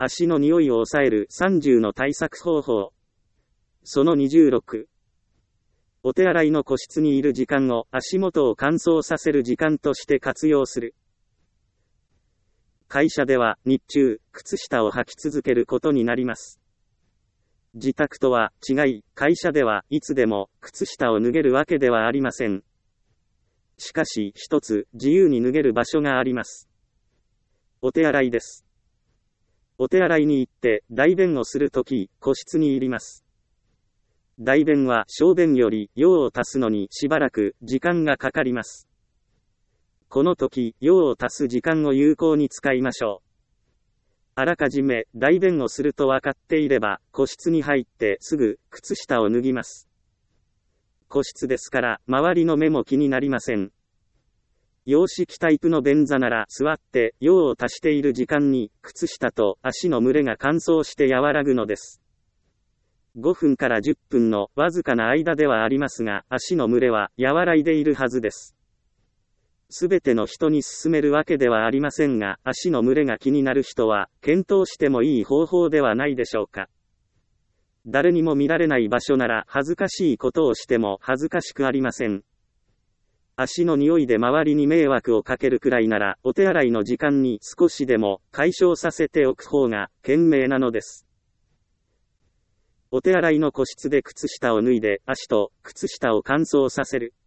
足の匂いを抑える30の対策方法。その26。お手洗いの個室にいる時間を足元を乾燥させる時間として活用する。会社では日中、靴下を履き続けることになります。自宅とは違い、会社ではいつでも靴下を脱げるわけではありません。しかし一つ自由に脱げる場所があります。お手洗いです。お手洗いに行って大便をするとき、個室に入ります。大便は小便より用を足すのにしばらく時間がかかります。この時、用を足す時間を有効に使いましょう。あらかじめ大便をすると分かっていれば、個室に入ってすぐ靴下を脱ぎます。個室ですから周りの目も気になりません。洋式タイプの便座なら座って用を足している時間に靴下と足の蒸れが乾燥して和らぐのです。5分から10分のわずかな間ではありますが、足の蒸れは和らいでいるはずです。すべての人に勧めるわけではありませんが、足の蒸れが気になる人は検討してもいい方法ではないでしょうか。誰にも見られない場所なら恥ずかしいことをしても恥ずかしくありません。足の匂いで周りに迷惑をかけるくらいなら、お手洗いの時間に少しでも解消させておく方が賢明なのです。お手洗いの個室で靴下を脱いで足と靴下を乾燥させる。